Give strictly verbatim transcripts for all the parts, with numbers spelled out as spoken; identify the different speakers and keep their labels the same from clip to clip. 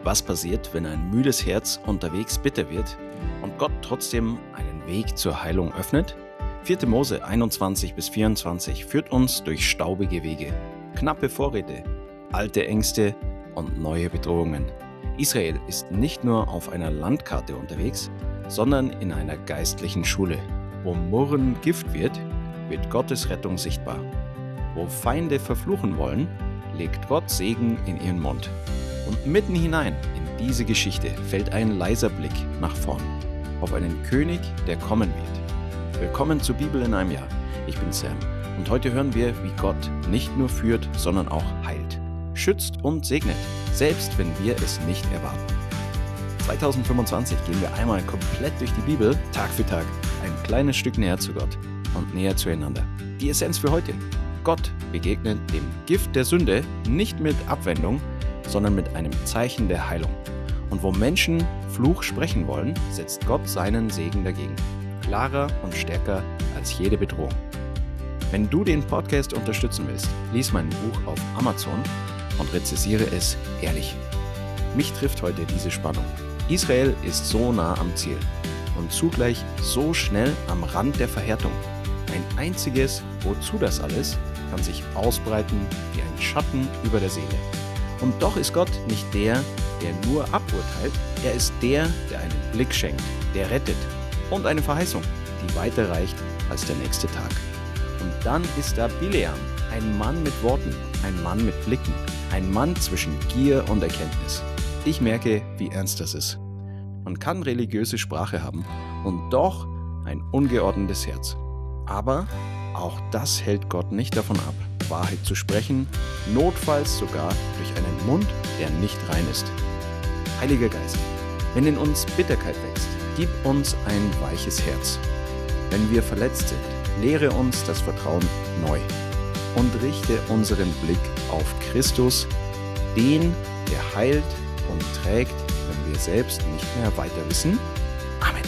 Speaker 1: Was passiert, wenn ein müdes Herz unterwegs bitter wird und Gott trotzdem einen Weg zur Heilung öffnet? vierte Mose einundzwanzig bis vierundzwanzig führt uns durch staubige Wege, knappe Vorräte, alte Ängste und neue Bedrohungen. Israel ist nicht nur auf einer Landkarte unterwegs, sondern in einer geistlichen Schule. Wo Murren Gift wird, wird Gottes Rettung sichtbar. Wo Feinde verfluchen wollen, legt Gott Segen in ihren Mund. Und mitten hinein in diese Geschichte fällt ein leiser Blick nach vorn, auf einen König, der kommen wird. Willkommen zur Bibel in einem Jahr. Ich bin Sam und heute hören wir, wie Gott nicht nur führt, sondern auch heilt, schützt und segnet, selbst wenn wir es nicht erwarten. zweitausendfünfundzwanzig gehen wir einmal komplett durch die Bibel, Tag für Tag, ein kleines Stück näher zu Gott und näher zueinander. Die Essenz für heute: Gott begegnet dem Gift der Sünde nicht mit Abwendung, sondern mit einem Zeichen der Heilung. Und wo Menschen Fluch sprechen wollen, setzt Gott seinen Segen dagegen. Klarer und stärker als jede Bedrohung. Wenn du den Podcast unterstützen willst, lies mein Buch auf Amazon und rezensiere es ehrlich. Mich trifft heute diese Spannung. Israel ist so nah am Ziel und zugleich so schnell am Rand der Verhärtung. Ein einziges Wozu das alles kann sich ausbreiten wie ein Schatten über der Seele. Und doch ist Gott nicht der, der nur aburteilt, er ist der, der einen Blick schenkt, der rettet und eine Verheißung, die weiter reicht als der nächste Tag. Und dann ist da Bileam, ein Mann mit Worten, ein Mann mit Blicken, ein Mann zwischen Gier und Erkenntnis. Ich merke, wie ernst das ist. Man kann religiöse Sprache haben und doch ein ungeordnetes Herz. Aber auch das hält Gott nicht davon ab, Wahrheit zu sprechen, notfalls sogar durch einen Mund, der nicht rein ist. Heiliger Geist, wenn in uns Bitterkeit wächst, gib uns ein weiches Herz. Wenn wir verletzt sind, lehre uns das Vertrauen neu und richte unseren Blick auf Christus, den, der heilt und trägt, wenn wir selbst nicht mehr weiter wissen. Amen.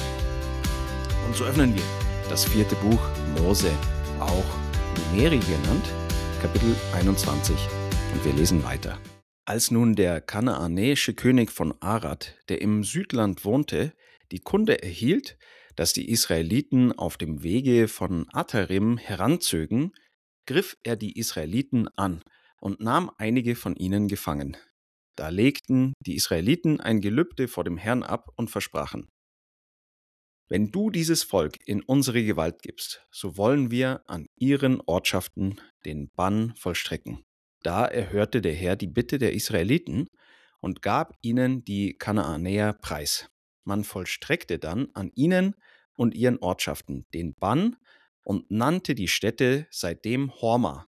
Speaker 1: Und so öffnen wir das vierte Buch Mose, auch Numeri genannt, Kapitel einundzwanzig, und wir lesen weiter. Als nun der kanaanäische König von Arad, der im Südland wohnte, die Kunde erhielt, dass die Israeliten auf dem Wege von Atarim heranzögen, griff er die Israeliten an und nahm einige von ihnen gefangen. Da legten die Israeliten ein Gelübde vor dem Herrn ab und versprachen: Wenn du dieses Volk in unsere Gewalt gibst, so wollen wir an ihren Ortschaften den Bann vollstrecken. Da erhörte der Herr die Bitte der Israeliten und gab ihnen die Kanaanäer preis. Man vollstreckte dann an ihnen und ihren Ortschaften den Bann und nannte die Städte seitdem Horma.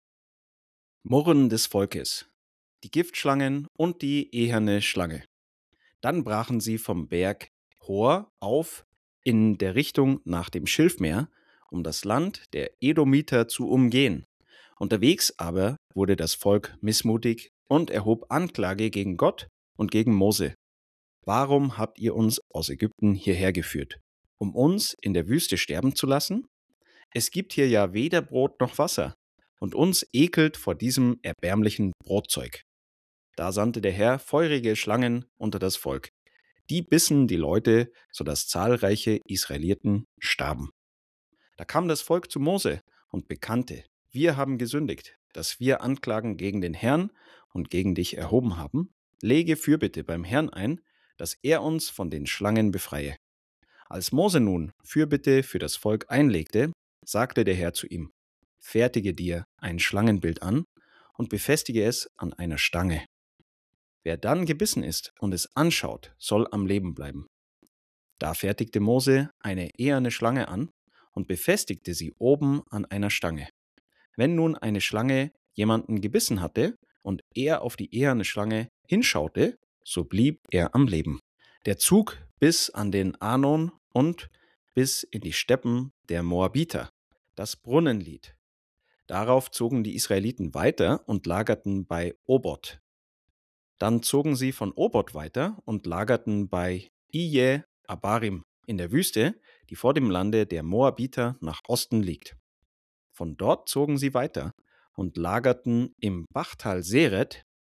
Speaker 1: Murren des Volkes, die Giftschlangen und die eherne Schlange. Dann brachen sie vom Berg Hor auf in der Richtung nach dem Schilfmeer, um das Land der Edomiter zu umgehen. Unterwegs aber wurde das Volk missmutig und erhob Anklage gegen Gott und gegen Mose. Warum habt ihr uns aus Ägypten hierher geführt, um uns in der Wüste sterben zu lassen? Es gibt hier ja weder Brot noch Wasser, und uns ekelt vor diesem erbärmlichen Brotzeug. Da sandte der Herr feurige Schlangen unter das Volk. Die bissen die Leute, sodass zahlreiche Israeliten starben. Da kam das Volk zu Mose und bekannte: Wir haben gesündigt, dass wir Anklagen gegen den Herrn und gegen dich erhoben haben. Lege Fürbitte beim Herrn ein, dass er uns von den Schlangen befreie. Als Mose nun Fürbitte für das Volk einlegte, sagte der Herr zu ihm: Fertige dir ein Schlangenbild an und befestige es an einer Stange. Wer dann gebissen ist und es anschaut, soll am Leben bleiben. Da fertigte Mose eine eherne Schlange an und befestigte sie oben an einer Stange. Wenn nun eine Schlange jemanden gebissen hatte und er auf die eherne Schlange hinschaute, so blieb er am Leben. Der Zug bis an den Arnon und bis in die Steppen der Moabiter, das Brunnenlied. Darauf zogen die Israeliten weiter und lagerten bei Obot. Dann zogen sie von Obot weiter und lagerten bei Ije Abarim in der Wüste, die vor dem Lande der Moabiter nach Osten liegt. Von dort zogen sie weiter und lagerten im Bachtal Seret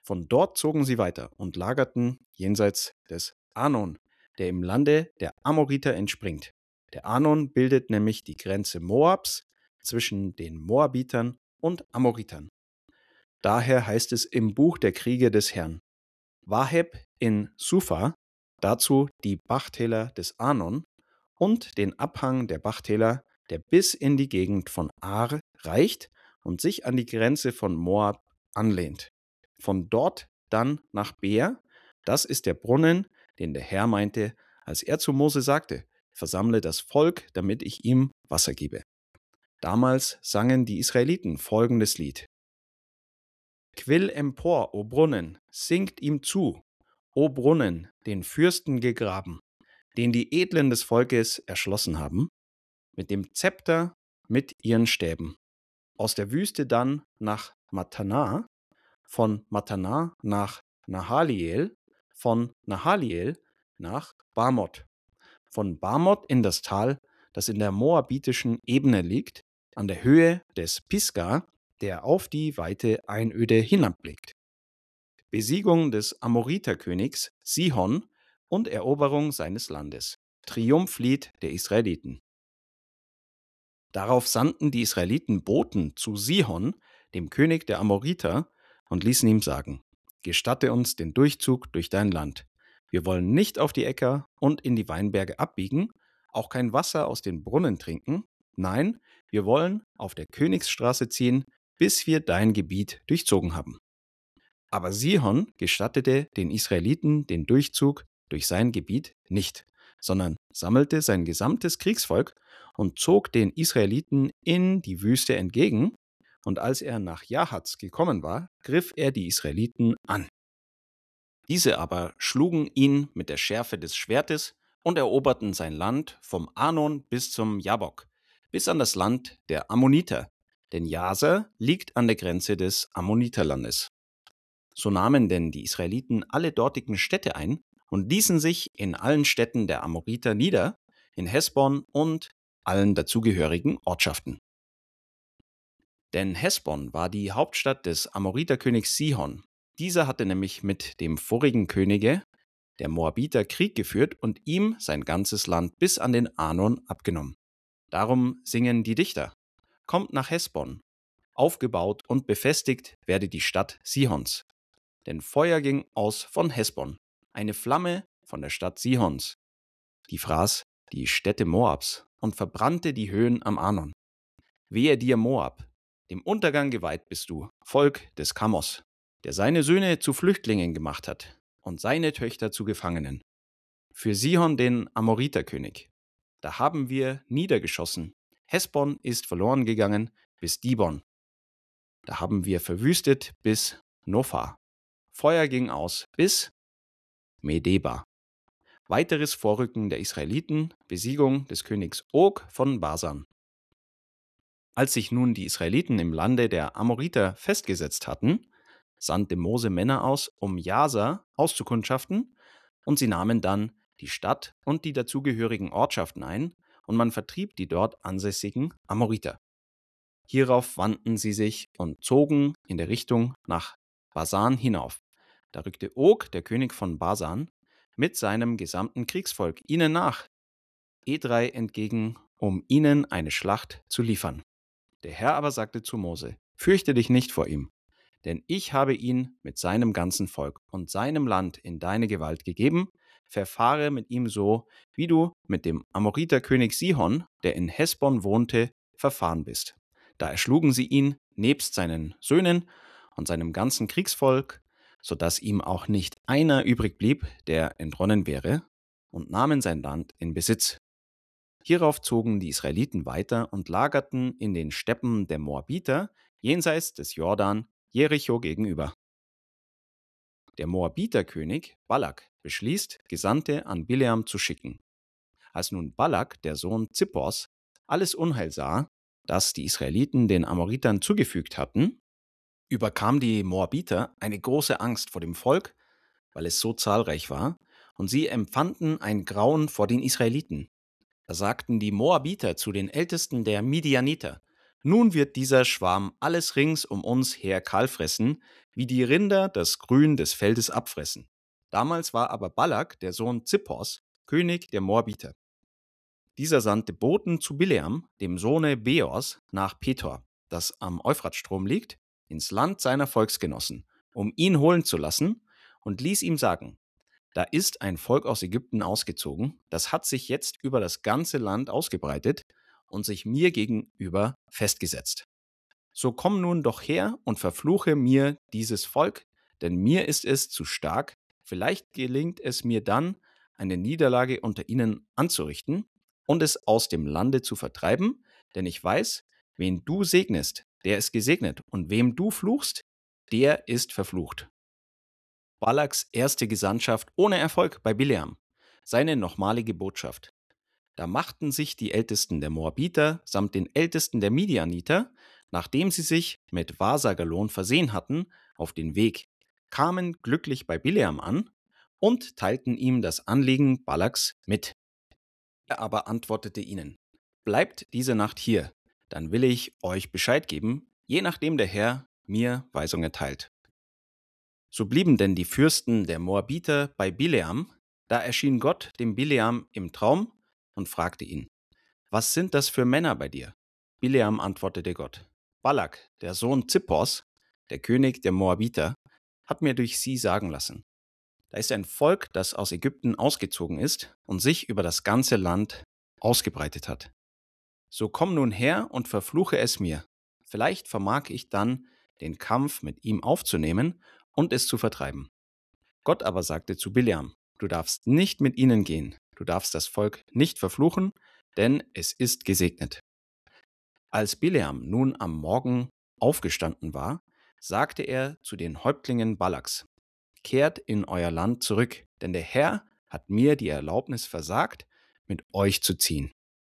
Speaker 1: Von dort zogen sie weiter und lagerten jenseits des Arnon, der im Lande der Amoriter entspringt. Der Arnon bildet nämlich die Grenze Moabs zwischen den Moabitern und Amoritern. Daher heißt es im Buch der Kriege des Herrn: Waheb in Sufa, dazu die Bachtäler des Arnon und den Abhang der Bachtäler, der bis in die Gegend von Ar reicht und sich an die Grenze von Moab anlehnt. Von dort dann nach Beer, das ist der Brunnen, den der Herr meinte, als er zu Mose sagte: Versammle das Volk, damit ich ihm Wasser gebe. Damals sangen die Israeliten folgendes Lied: Quill empor, o Brunnen, singt ihm zu, o Brunnen, den Fürsten gegraben, den die Edlen des Volkes erschlossen haben, mit dem Zepter, mit ihren Stäben. Aus der Wüste dann nach Matana, von Matana nach Nahaliel, von Nahaliel nach Bamoth, von Bamoth in das Tal, das in der moabitischen Ebene liegt, an der Höhe des Pisgah, der auf die weite Einöde hinabblickt. Besiegung des Amoriterkönigs Sihon und Eroberung seines Landes. Triumphlied der Israeliten. Darauf sandten die Israeliten Boten zu Sihon, dem König der Amoriter, und ließen ihm sagen: Gestatte uns den Durchzug durch dein Land. Wir wollen nicht auf die Äcker und in die Weinberge abbiegen, auch kein Wasser aus den Brunnen trinken. Nein, wir wollen auf der Königsstraße ziehen, bis wir dein Gebiet durchzogen haben. Aber Sihon gestattete den Israeliten den Durchzug durch sein Gebiet nicht, sondern sammelte sein gesamtes Kriegsvolk und zog den Israeliten in die Wüste entgegen, und als er nach Jahaz gekommen war, griff er die Israeliten an. Diese aber schlugen ihn mit der Schärfe des Schwertes und eroberten sein Land vom Arnon bis zum Jabok, bis an das Land der Ammoniter, denn Jazer liegt an der Grenze des Ammoniterlandes. So nahmen denn die Israeliten alle dortigen Städte ein und ließen sich in allen Städten der Amoriter nieder, in Hesbon und allen dazugehörigen Ortschaften. Denn Hesbon war die Hauptstadt des Amoriterkönigs Sihon. Dieser hatte nämlich mit dem vorigen Könige der Moabiter Krieg geführt und ihm sein ganzes Land bis an den Arnon abgenommen. Darum singen die Dichter: Kommt nach Hesbon, aufgebaut und befestigt werde die Stadt Sihons. Denn Feuer ging aus von Hesbon, eine Flamme von der Stadt Sihons. Die fraß die Städte Moabs und verbrannte die Höhen am Arnon. Wehe dir, Moab, dem Untergang geweiht bist du, Volk des Kamos, der seine Söhne zu Flüchtlingen gemacht hat und seine Töchter zu Gefangenen. Für Sihon den Amoriterkönig, da haben wir niedergeschossen. Hesbon ist verloren gegangen bis Dibon. Da haben wir verwüstet bis Nophah. Feuer ging aus bis Medeba. Weiteres Vorrücken der Israeliten, Besiegung des Königs Og von Basan. Als sich nun die Israeliten im Lande der Amoriter festgesetzt hatten, sandte Mose Männer aus, um Jazer auszukundschaften, und sie nahmen dann die Stadt und die dazugehörigen Ortschaften ein, und man vertrieb die dort ansässigen Amoriter. Hierauf wandten sie sich und zogen in der Richtung nach Basan hinauf. Da rückte Og, der König von Basan, mit seinem gesamten Kriegsvolk ihnen nach, Edrei entgegen, um ihnen eine Schlacht zu liefern. Der Herr aber sagte zu Mose: Fürchte dich nicht vor ihm, denn ich habe ihn mit seinem ganzen Volk und seinem Land in deine Gewalt gegeben. Verfahre mit ihm so, wie du mit dem Amoriterkönig Sihon, der in Hesbon wohnte, verfahren bist. Da erschlugen sie ihn nebst seinen Söhnen und seinem ganzen Kriegsvolk, so dass ihm auch nicht einer übrig blieb, der entronnen wäre, und nahmen sein Land in Besitz. Hierauf zogen die Israeliten weiter und lagerten in den Steppen der Moabiter jenseits des Jordan Jericho gegenüber. Der Moabiterkönig Balak beschließt, Gesandte an Bileam zu schicken. Als nun Balak, der Sohn Zippors, alles Unheil sah, das die Israeliten den Amoritern zugefügt hatten, überkam die Moabiter eine große Angst vor dem Volk, weil es so zahlreich war, und sie empfanden ein Grauen vor den Israeliten. Da sagten die Moabiter zu den Ältesten der Midianiter: Nun wird dieser Schwarm alles rings um uns her kahl fressen, wie die Rinder das Grün des Feldes abfressen. Damals war aber Balak, der Sohn Zippors, König der Moabiter. Dieser sandte Boten zu Bileam, dem Sohne Beors, nach Petor, das am Euphratstrom liegt, ins Land seiner Volksgenossen, um ihn holen zu lassen, und ließ ihm sagen: Da ist ein Volk aus Ägypten ausgezogen, das hat sich jetzt über das ganze Land ausgebreitet und sich mir gegenüber festgesetzt. So komm nun doch her und verfluche mir dieses Volk, denn mir ist es zu stark. Vielleicht gelingt es mir dann, eine Niederlage unter ihnen anzurichten und es aus dem Lande zu vertreiben, denn ich weiß, wen du segnest, der ist gesegnet, und wem du fluchst, der ist verflucht. Balaks erste Gesandtschaft ohne Erfolg bei Bileam. Seine nochmalige Botschaft. Da machten sich die Ältesten der Moabiter samt den Ältesten der Midianiter, nachdem sie sich mit Wahrsagerlohn versehen hatten, auf den Weg, kamen glücklich bei Bileam an und teilten ihm das Anliegen Balaks mit. Er aber antwortete ihnen: Bleibt diese Nacht hier, dann will ich euch Bescheid geben, je nachdem der Herr mir Weisung erteilt. So blieben denn die Fürsten der Moabiter bei Bileam. Da erschien Gott dem Bileam im Traum und fragte ihn: Was sind das für Männer bei dir? Bileam antwortete Gott: Balak, der Sohn Zippors, der König der Moabiter, hat mir durch sie sagen lassen: Da ist ein Volk, das aus Ägypten ausgezogen ist und sich über das ganze Land ausgebreitet hat. So komm nun her und verfluche es mir. Vielleicht vermag ich dann, den Kampf mit ihm aufzunehmen und es zu vertreiben. Gott aber sagte zu Bileam: Du darfst nicht mit ihnen gehen, du darfst das Volk nicht verfluchen, denn es ist gesegnet. Als Bileam nun am Morgen aufgestanden war, sagte er zu den Häuptlingen Balaks: Kehrt in euer Land zurück, denn der Herr hat mir die Erlaubnis versagt, mit euch zu ziehen.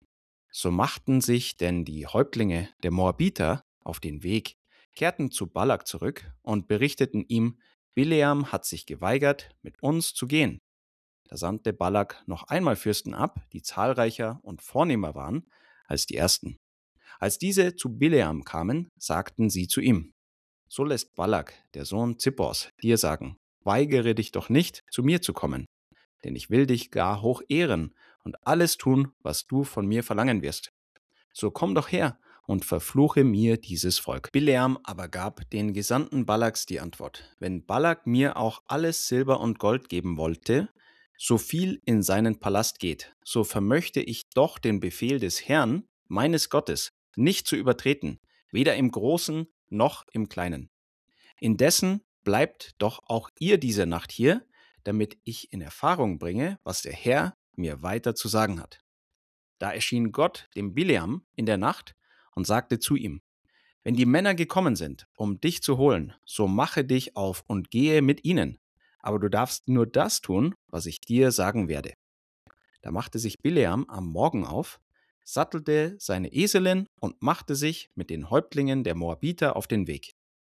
Speaker 1: So machten sich denn die Häuptlinge der Moabiter auf den Weg, kehrten zu Balak zurück und berichteten ihm: Bileam hat sich geweigert, mit uns zu gehen. Da sandte Balak noch einmal Fürsten ab, die zahlreicher und vornehmer waren als die ersten. Als diese zu Bileam kamen, sagten sie zu ihm: So lässt Balak, der Sohn Zippors, dir sagen: Weigere dich doch nicht, zu mir zu kommen, denn ich will dich gar hoch ehren und alles tun, was du von mir verlangen wirst. So komm doch her und verfluche mir dieses Volk. Bileam aber gab den Gesandten Balaks die Antwort: Wenn Balak mir auch alles Silber und Gold geben wollte, so viel in seinen Palast geht, so vermöchte ich doch den Befehl des Herrn, meines Gottes, nicht zu übertreten, weder im Großen noch im Kleinen. Indessen bleibt doch auch ihr diese Nacht hier, damit ich in Erfahrung bringe, was der Herr mir weiter zu sagen hat. Da erschien Gott dem Bileam in der Nacht und sagte zu ihm: Wenn die Männer gekommen sind, um dich zu holen, so mache dich auf und gehe mit ihnen, aber du darfst nur das tun, was ich dir sagen werde. Da machte sich Bileam am Morgen auf, sattelte seine Eselin und machte sich mit den Häuptlingen der Moabiter auf den Weg.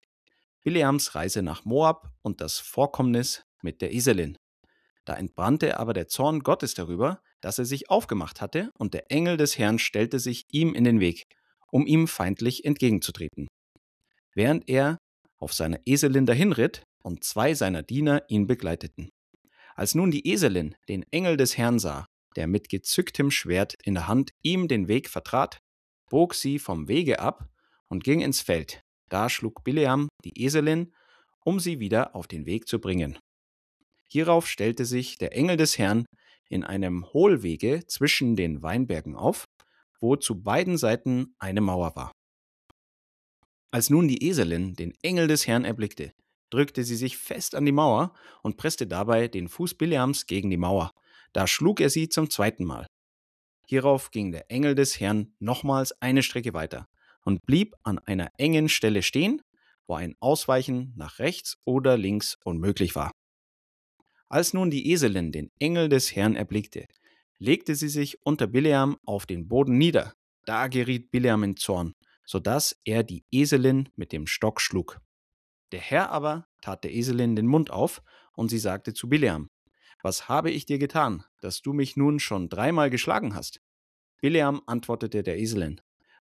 Speaker 1: Bileams Reise nach Moab und das Vorkommnis mit der Eselin. Da entbrannte aber der Zorn Gottes darüber, dass er sich aufgemacht hatte, und der Engel des Herrn stellte sich ihm in den Weg, um ihm feindlich entgegenzutreten. Während er auf seiner Eselin dahinritt und zwei seiner Diener ihn begleiteten. Als nun die Eselin den Engel des Herrn sah, der mit gezücktem Schwert in der Hand ihm den Weg vertrat, bog sie vom Wege ab und ging ins Feld. Da schlug Bileam die Eselin, um sie wieder auf den Weg zu bringen. Hierauf stellte sich der Engel des Herrn in einem Hohlwege zwischen den Weinbergen auf, wo zu beiden Seiten eine Mauer war. Als nun die Eselin den Engel des Herrn erblickte, drückte sie sich fest an die Mauer und presste dabei den Fuß Bileams gegen die Mauer. Da schlug er sie zum zweiten Mal. Hierauf ging der Engel des Herrn nochmals eine Strecke weiter und blieb an einer engen Stelle stehen, wo ein Ausweichen nach rechts oder links unmöglich war. Als nun die Eselin den Engel des Herrn erblickte, legte sie sich unter Bileam auf den Boden nieder. Da geriet Bileam in Zorn, so dass er die Eselin mit dem Stock schlug. Der Herr aber tat der Eselin den Mund auf, und sie sagte zu Bileam: Was habe ich dir getan, dass du mich nun schon dreimal geschlagen hast? Bileam antwortete der Eselin: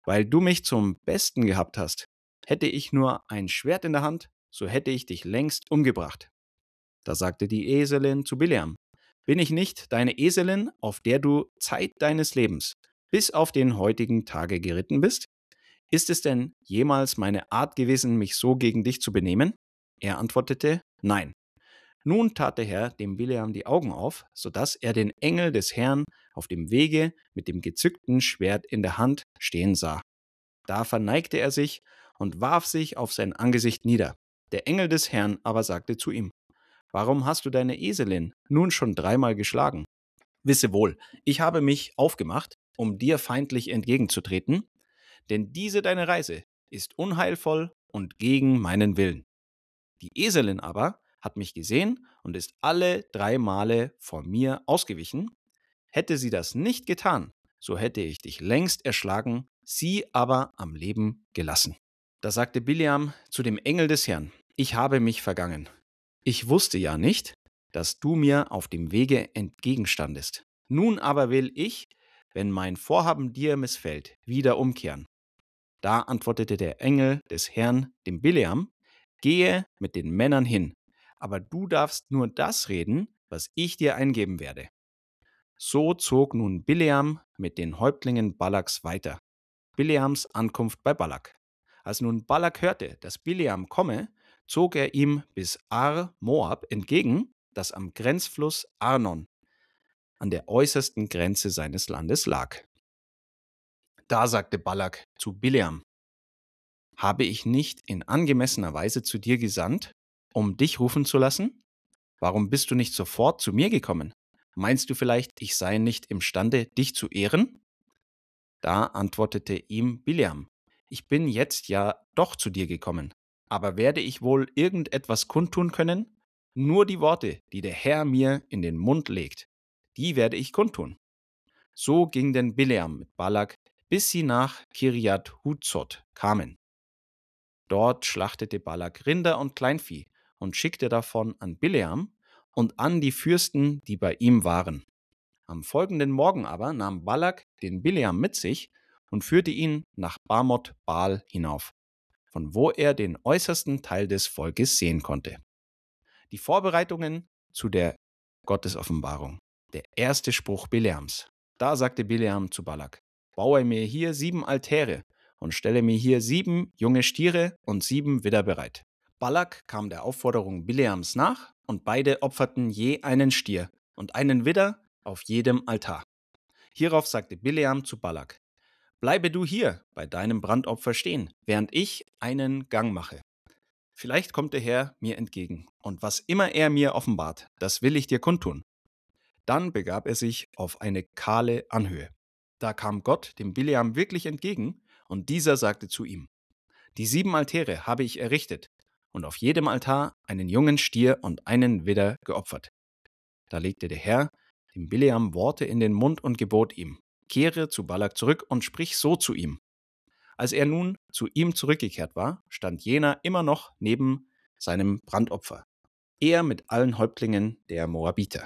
Speaker 1: Weil du mich zum Besten gehabt hast. Hätte ich nur ein Schwert in der Hand, so hätte ich dich längst umgebracht. Da sagte die Eselin zu Bileam: Bin ich nicht deine Eselin, auf der du Zeit deines Lebens bis auf den heutigen Tage geritten bist? Ist es denn jemals meine Art gewesen, mich so gegen dich zu benehmen? Er antwortete: Nein. Nun tat der Herr dem Bileam die Augen auf, so dass er den Engel des Herrn auf dem Wege mit dem gezückten Schwert in der Hand stehen sah. Da verneigte er sich und warf sich auf sein Angesicht nieder. Der Engel des Herrn aber sagte zu ihm: Warum hast du deine Eselin nun schon dreimal geschlagen? Wisse wohl, ich habe mich aufgemacht, um dir feindlich entgegenzutreten, denn diese deine Reise ist unheilvoll und gegen meinen Willen. Die Eselin aber hat mich gesehen und ist alle drei Male vor mir ausgewichen. Hätte sie das nicht getan, so hätte ich dich längst erschlagen, sie aber am Leben gelassen. Da sagte Bileam zu dem Engel des Herrn: Ich habe mich vergangen. Ich wusste ja nicht, dass du mir auf dem Wege entgegenstandest. Nun aber will ich, wenn mein Vorhaben dir missfällt, wieder umkehren. Da antwortete der Engel des Herrn dem Bileam: Gehe mit den Männern hin, aber du darfst nur das reden, was ich dir eingeben werde. So zog nun Bileam mit den Häuptlingen Balaks weiter. Bileams Ankunft bei Balak. Als nun Balak hörte, dass Bileam komme, zog er ihm bis Ar Moab entgegen, das am Grenzfluss Arnon an der äußersten Grenze seines Landes lag. Da sagte Balak zu Bileam: Habe ich nicht in angemessener Weise zu dir gesandt, um dich rufen zu lassen? Warum bist du nicht sofort zu mir gekommen? Meinst du vielleicht, ich sei nicht imstande, dich zu ehren? Da antwortete ihm Bileam: Ich bin jetzt ja doch zu dir gekommen, aber werde ich wohl irgendetwas kundtun können? Nur die Worte, die der Herr mir in den Mund legt, die werde ich kundtun. So ging denn Bileam mit Balak, bis sie nach Kirjat Huzot kamen. Dort schlachtete Balak Rinder und Kleinvieh und schickte davon an Bileam und an die Fürsten, die bei ihm waren. Am folgenden Morgen aber nahm Balak den Bileam mit sich und führte ihn nach Bamot Baal hinauf, von wo er den äußersten Teil des Volkes sehen konnte. Die Vorbereitungen zu der Gottesoffenbarung. Der erste Spruch Bileams. Da sagte Bileam zu Balak: Baue mir hier sieben Altäre und stelle mir hier sieben junge Stiere und sieben Widder bereit. Balak kam der Aufforderung Bileams nach, und beide opferten je einen Stier und einen Widder auf jedem Altar. Hierauf sagte Bileam zu Balak: Bleibe du hier bei deinem Brandopfer stehen, während ich einen Gang mache. Vielleicht kommt der Herr mir entgegen, und was immer er mir offenbart, das will ich dir kundtun. Dann begab er sich auf eine kahle Anhöhe. Da kam Gott dem Bileam wirklich entgegen, und dieser sagte zu ihm: Die sieben Altäre habe ich errichtet und auf jedem Altar einen jungen Stier und einen Widder geopfert. Da legte der Herr dem Bileam Worte in den Mund und gebot ihm: Kehre zu Balak zurück und sprich so zu ihm. Als er nun zu ihm zurückgekehrt war, stand jener immer noch neben seinem Brandopfer, er mit allen Häuptlingen der Moabiter.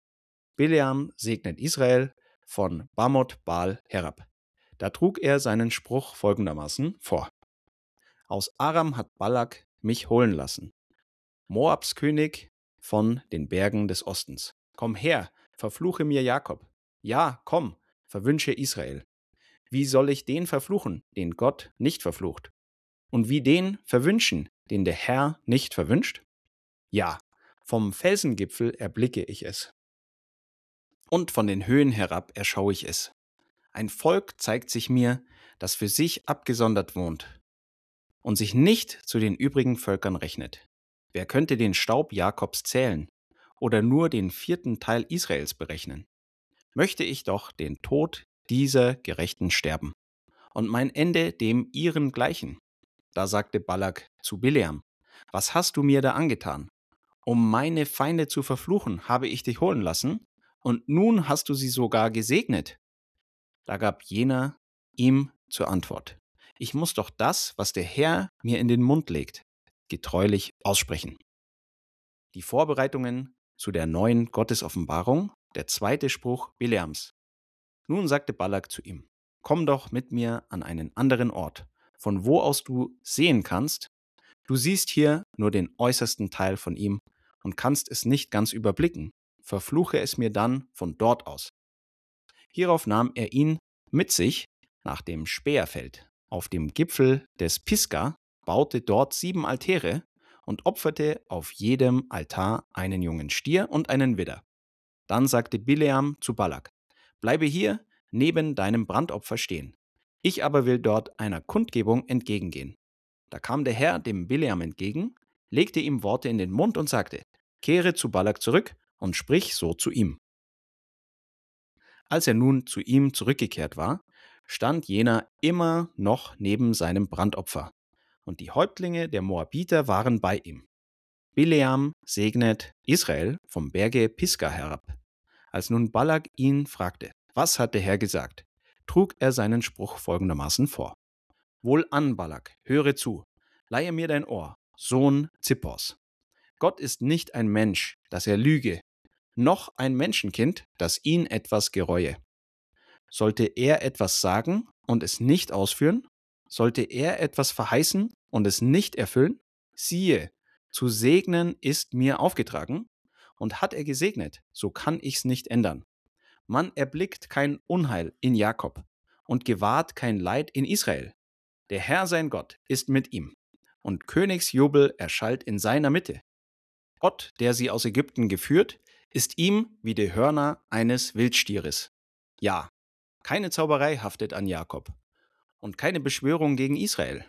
Speaker 1: Bileam segnet Israel von Bamot Baal herab. Da trug er seinen Spruch folgendermaßen vor: Aus Aram hat Balak mich holen lassen, Moabs König von den Bergen des Ostens. Komm her, verfluche mir Jakob. Ja, komm, verwünsche Israel. Wie soll ich den verfluchen, den Gott nicht verflucht? Und wie den verwünschen, den der Herr nicht verwünscht? Ja, vom Felsengipfel erblicke ich es. Und von den Höhen herab erschaue ich es. Ein Volk zeigt sich mir, das für sich abgesondert wohnt und sich nicht zu den übrigen Völkern rechnet. Wer könnte den Staub Jakobs zählen oder nur den vierten Teil Israels berechnen? Möchte ich doch den Tod dieser Gerechten sterben und mein Ende dem ihren gleichen. Da sagte Balak zu Bileam: Was hast du mir da angetan? Um meine Feinde zu verfluchen, habe ich dich holen lassen, und nun hast du sie sogar gesegnet. Da gab jener ihm zur Antwort: Ich muss doch das, was der Herr mir in den Mund legt, getreulich aussprechen. Die Vorbereitungen zu der neuen Gottesoffenbarung, der zweite Spruch Bileams. Nun sagte Balak zu ihm: komm doch mit mir an einen anderen Ort, von wo aus du sehen kannst. Du siehst hier nur den äußersten Teil von ihm und kannst es nicht ganz überblicken. Verfluche es mir dann von dort aus. Hierauf nahm er ihn mit sich nach dem Späherfeld. Auf dem Gipfel des Pisga baute dort sieben Altäre und opferte auf jedem Altar einen jungen Stier und einen Widder. Dann sagte Bileam zu Balak: Bleibe hier neben deinem Brandopfer stehen. Ich aber will dort einer Kundgebung entgegengehen. Da kam der Herr dem Bileam entgegen, legte ihm Worte in den Mund und sagte: Kehre zu Balak zurück und sprich so zu ihm. Als er nun zu ihm zurückgekehrt war, stand jener immer noch neben seinem Brandopfer, und die Häuptlinge der Moabiter waren bei ihm. Bileam segnet Israel vom Berge Pisga herab. Als nun Balak ihn fragte: Was hat der Herr gesagt?, trug er seinen Spruch folgendermaßen vor: Wohlan, Balak, höre zu, leihe mir dein Ohr, Sohn Zippors. Gott ist nicht ein Mensch, dass er lüge, noch ein Menschenkind, das ihn etwas gereue. Sollte er etwas sagen und es nicht ausführen? Sollte er etwas verheißen und es nicht erfüllen? Siehe, zu segnen ist mir aufgetragen, und hat er gesegnet, so kann ich's nicht ändern. Man erblickt kein Unheil in Jakob und gewahrt kein Leid in Israel. Der Herr sein Gott ist mit ihm, und Königsjubel erschallt in seiner Mitte. Gott, der sie aus Ägypten geführt, ist ihm wie die Hörner eines Wildstieres. Ja, keine Zauberei haftet an Jakob und keine Beschwörung gegen Israel.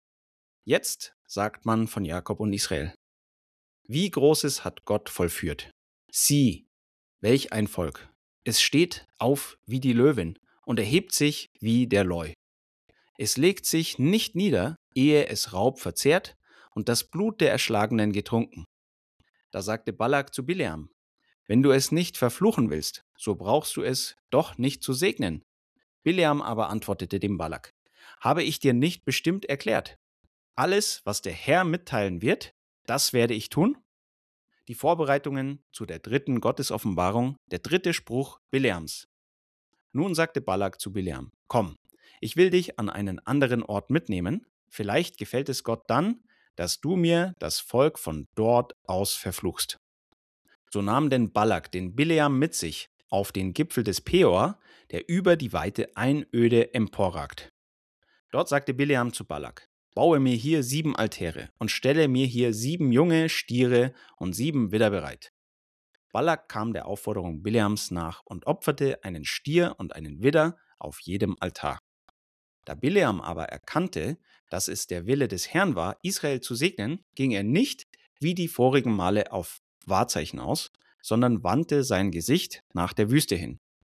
Speaker 1: Jetzt sagt man von Jakob und Israel: Wie Großes hat Gott vollführt. Sieh, welch ein Volk. Es steht auf wie die Löwin und erhebt sich wie der Leu. Es legt sich nicht nieder, ehe es Raub verzehrt und das Blut der Erschlagenen getrunken. Da sagte Balak zu Bileam: Wenn du es nicht verfluchen willst, so brauchst du es doch nicht zu segnen. Bileam aber antwortete dem Balak: Habe ich dir nicht bestimmt erklärt? Alles, was der Herr mitteilen wird, das werde ich tun? Die Vorbereitungen zu der dritten Gottesoffenbarung, der dritte Spruch Bileams. Nun sagte Balak zu Bileam: Komm, ich will dich an einen anderen Ort mitnehmen. Vielleicht gefällt es Gott dann, dass du mir das Volk von dort aus verfluchst. So nahm denn Balak den Bileam mit sich auf den Gipfel des Peor, der über die weite Einöde emporragt. Dort sagte Bileam zu Balak: Baue mir hier sieben Altäre und stelle mir hier sieben junge Stiere und sieben Widder bereit. Balak kam der Aufforderung Bileams nach und opferte einen Stier und einen Widder auf jedem Altar. Da Bileam aber erkannte, dass es der Wille des Herrn war, Israel zu segnen, ging er nicht wie die vorigen Male auf Wahrzeichen aus, sondern wandte sein Gesicht nach der Wüste hin.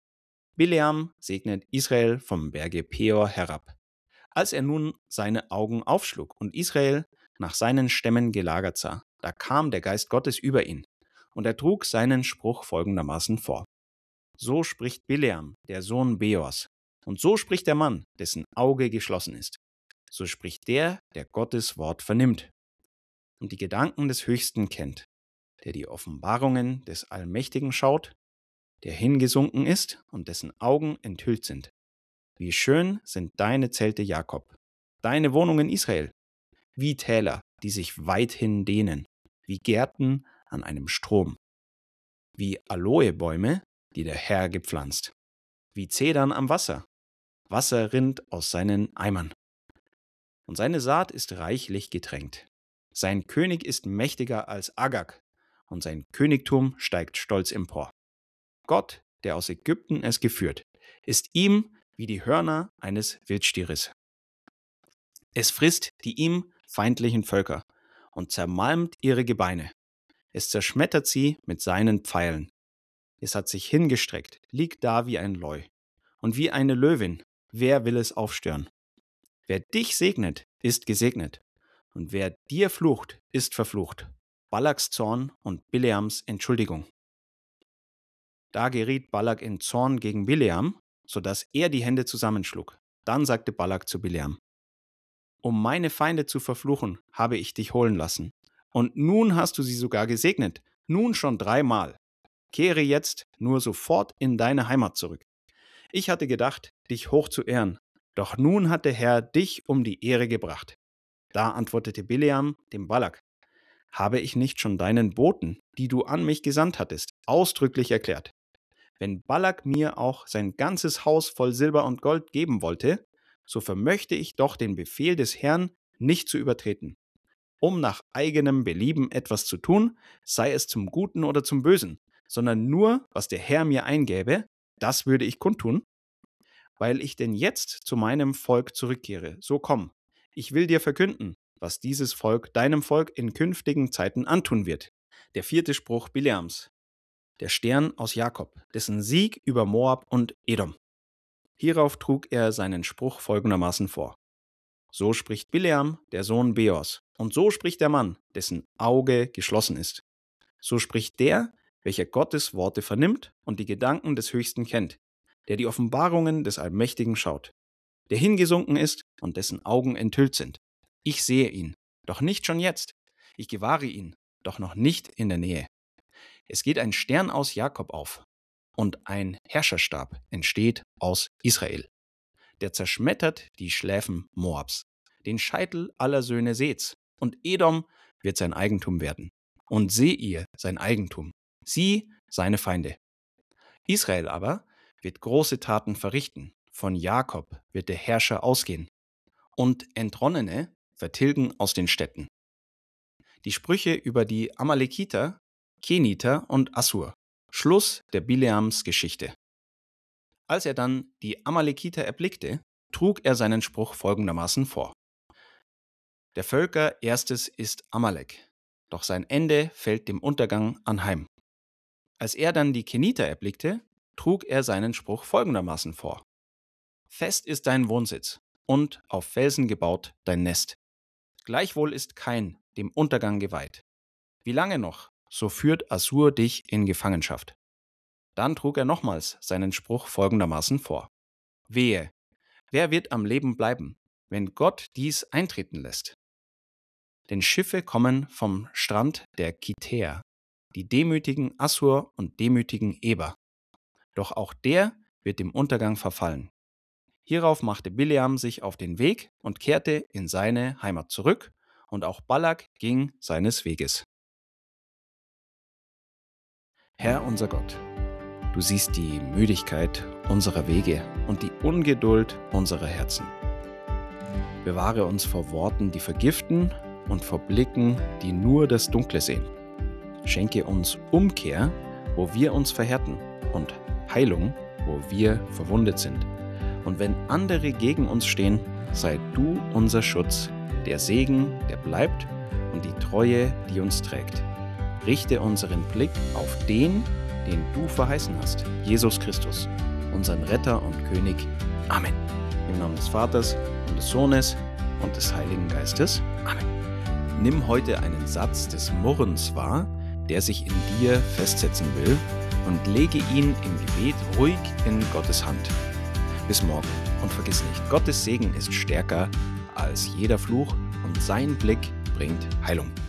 Speaker 1: Bileam segnet Israel vom Berge Peor herab. Als er nun seine Augen aufschlug und Israel nach seinen Stämmen gelagert sah, da kam der Geist Gottes über ihn, und er trug seinen Spruch folgendermaßen vor: So spricht Bileam, der Sohn Beors, und so spricht der Mann, dessen Auge geschlossen ist. So spricht der, der Gottes Wort vernimmt und die Gedanken des Höchsten kennt, der die Offenbarungen des Allmächtigen schaut, der hingesunken ist und dessen Augen enthüllt sind. Wie schön sind deine Zelte, Jakob, deine Wohnungen, Israel, wie Täler, die sich weithin dehnen, wie Gärten an einem Strom, wie Aloebäume, die der Herr gepflanzt, wie Zedern am Wasser. Wasser rinnt aus seinen Eimern. Und seine Saat ist reichlich getränkt. Sein König ist mächtiger als Agag, und sein Königtum steigt stolz empor. Gott, der aus Ägypten es geführt, ist ihm wie die Hörner eines Wildstieres. Es frisst die ihm feindlichen Völker und zermalmt ihre Gebeine. Es zerschmettert sie mit seinen Pfeilen. Es hat sich hingestreckt, liegt da wie ein Leu. Und wie eine Löwin, wer will es aufstören? Wer dich segnet, ist gesegnet. Und wer dir flucht, ist verflucht. Balaks Zorn und Bileams Entschuldigung. Da geriet Balak in Zorn gegen Bileam, sodass er die Hände zusammenschlug. Dann sagte Balak zu Bileam: Um meine Feinde zu verfluchen, habe ich dich holen lassen. Und nun hast du sie sogar gesegnet, nun schon dreimal. Kehre jetzt nur sofort in deine Heimat zurück. Ich hatte gedacht, dich hoch zu ehren. Doch nun hat der Herr dich um die Ehre gebracht. Da antwortete Bileam dem Balak: Habe ich nicht schon deinen Boten, die du an mich gesandt hattest, ausdrücklich erklärt? Wenn Balak mir auch sein ganzes Haus voll Silber und Gold geben wollte, so vermöchte ich doch den Befehl des Herrn nicht zu übertreten, um nach eigenem Belieben etwas zu tun, sei es zum Guten oder zum Bösen, sondern nur, was der Herr mir eingäbe, das würde ich kundtun. Weil ich denn jetzt zu meinem Volk zurückkehre, so komm, ich will dir verkünden, was dieses Volk deinem Volk in künftigen Zeiten antun wird. Der vierte Spruch Bileams. Der Stern aus Jakob, dessen Sieg über Moab und Edom. Hierauf trug er seinen Spruch folgendermaßen vor. So spricht Bileam, der Sohn Beors, und so spricht der Mann, dessen Auge geschlossen ist. So spricht der, welcher Gottes Worte vernimmt und die Gedanken des Höchsten kennt, der die Offenbarungen des Allmächtigen schaut, der hingesunken ist und dessen Augen enthüllt sind. Ich sehe ihn, doch nicht schon jetzt. Ich gewahre ihn, doch noch nicht in der Nähe. Es geht ein Stern aus Jakob auf, und ein Herrscherstab entsteht aus Israel. Der zerschmettert die Schläfen Moabs, den Scheitel aller Söhne Seths, und Edom wird sein Eigentum werden, und Seir sein Eigentum, sie seine Feinde. Israel aber wird große Taten verrichten, von Jakob wird der Herrscher ausgehen, und Entronnene vertilgen aus den Städten. Die Sprüche über die Amalekiter, Keniter und Assur. Schluss der Bileams Geschichte. Als er dann die Amalekiter erblickte, trug er seinen Spruch folgendermaßen vor. Der Völker erstes ist Amalek, doch sein Ende fällt dem Untergang anheim. Als er dann die Keniter erblickte, trug er seinen Spruch folgendermaßen vor. Fest ist dein Wohnsitz und auf Felsen gebaut dein Nest. Gleichwohl ist kein dem Untergang geweiht. Wie lange noch, so führt Assur dich in Gefangenschaft. Dann trug er nochmals seinen Spruch folgendermaßen vor. Wehe, wer wird am Leben bleiben, wenn Gott dies eintreten lässt? Denn Schiffe kommen vom Strand der Kitäer, die demütigen Assur und demütigen Eber. Doch auch der wird dem Untergang verfallen. Hierauf machte Bileam sich auf den Weg und kehrte in seine Heimat zurück, und auch Balak ging seines Weges. Herr unser Gott, du siehst die Müdigkeit unserer Wege und die Ungeduld unserer Herzen. Bewahre uns vor Worten, die vergiften, und vor Blicken, die nur das Dunkle sehen. Schenke uns Umkehr, wo wir uns verhärten, und Heilung, wo wir verwundet sind. Und wenn andere gegen uns stehen, sei du unser Schutz, der Segen, der bleibt, und die Treue, die uns trägt. Richte unseren Blick auf den, den du verheißen hast, Jesus Christus, unseren Retter und König. Amen. Im Namen des Vaters und des Sohnes und des Heiligen Geistes. Amen. Nimm heute einen Satz des Murrens wahr, der sich in dir festsetzen will, und lege ihn im Gebet ruhig in Gottes Hand. Bis morgen, und vergiss nicht, Gottes Segen ist stärker als jeder Fluch, und sein Blick bringt Heilung.